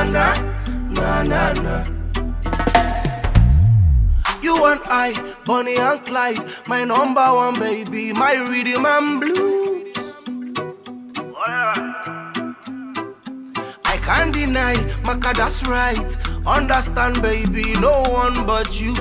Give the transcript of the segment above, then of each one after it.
na, na, na, na. You and I, Bonnie and Clyde, my number one baby, my rhythm and blues. I can't deny, Maka, that's right. Understand, baby, no one but you.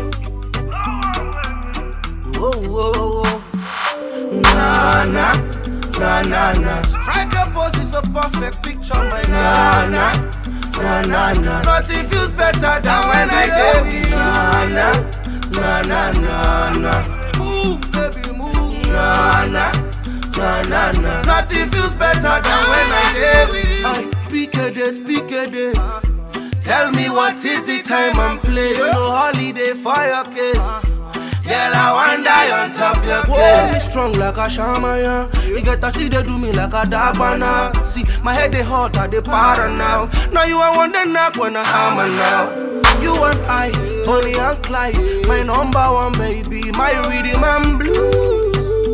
Whoa, whoa, whoa. Na, na, na, na, na. Striker pose is a perfect picture, my na, na, na, na, na. Nothing feels better than when I get with you. Na, na, na, na, na, na. Move, baby, move. Na, na, na, na, na. Nothing feels better than when I get with you. Pick a date, pick a date. Tell me what is the time and place. No holiday for your case. Girl, I want die on top your case. Me strong like a shaman. You get to see they do me like a dabana. See, my head they hot, I they para now. Now you I want the knock when I hammer now. You and I, Bonnie and Clyde, my number one baby, my rhythm and blues.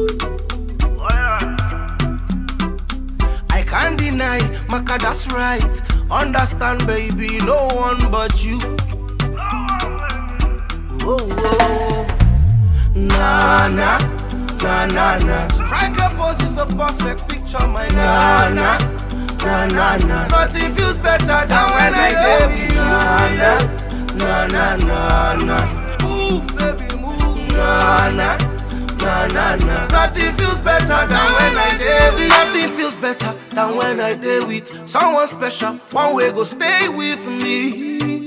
I can't deny, Maka, that's right. Understand, baby, no one but you. Whoa, whoa. Na, na, na, na, na. Striker pose is a perfect picture, my na, na, na, na, na. Nothing feels better than when I get with you. Na, na, na, na, na. Move, baby, move. Na, na, na, na, na. Nothing feels better than when I get with you. Nothing feels better than when I did with someone special. One way go stay with me.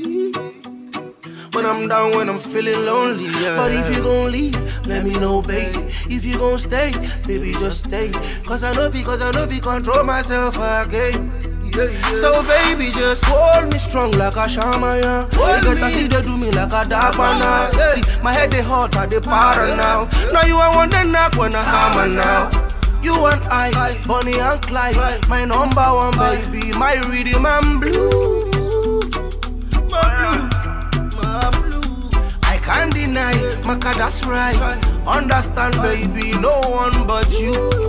When I'm down, when I'm feeling lonely, yeah. But if you gon' leave, let me know, baby. If you gon' stay, baby, just stay. Cause I know we control myself again. Yeah, yeah. So baby, just hold me strong like a shaman, yeah. You get to see they do me like a dabana. Yeah. See, my head they hot, I they para now. Now you I want the knock when I hammer now. You and I, Bonnie and Clyde, my number one baby, my rhythm and blues. My blues. I can't deny, Maka, that's right. Understand, baby, no one but you.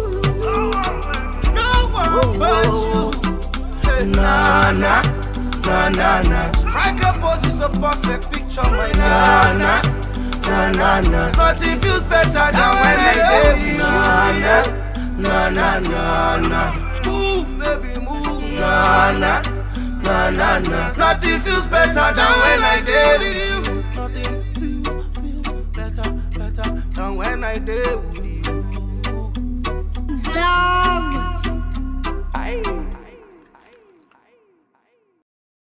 No one but you. Na, na, na, na, na. Striker pose is a perfect picture, my na, na, na, na, na. Nothing feels better than when I get with you. Na, na, na, na. Move, baby, move. Na, na, na, na, na. Nothing feels better than when I get with you. Nothing feels better than when I did with you.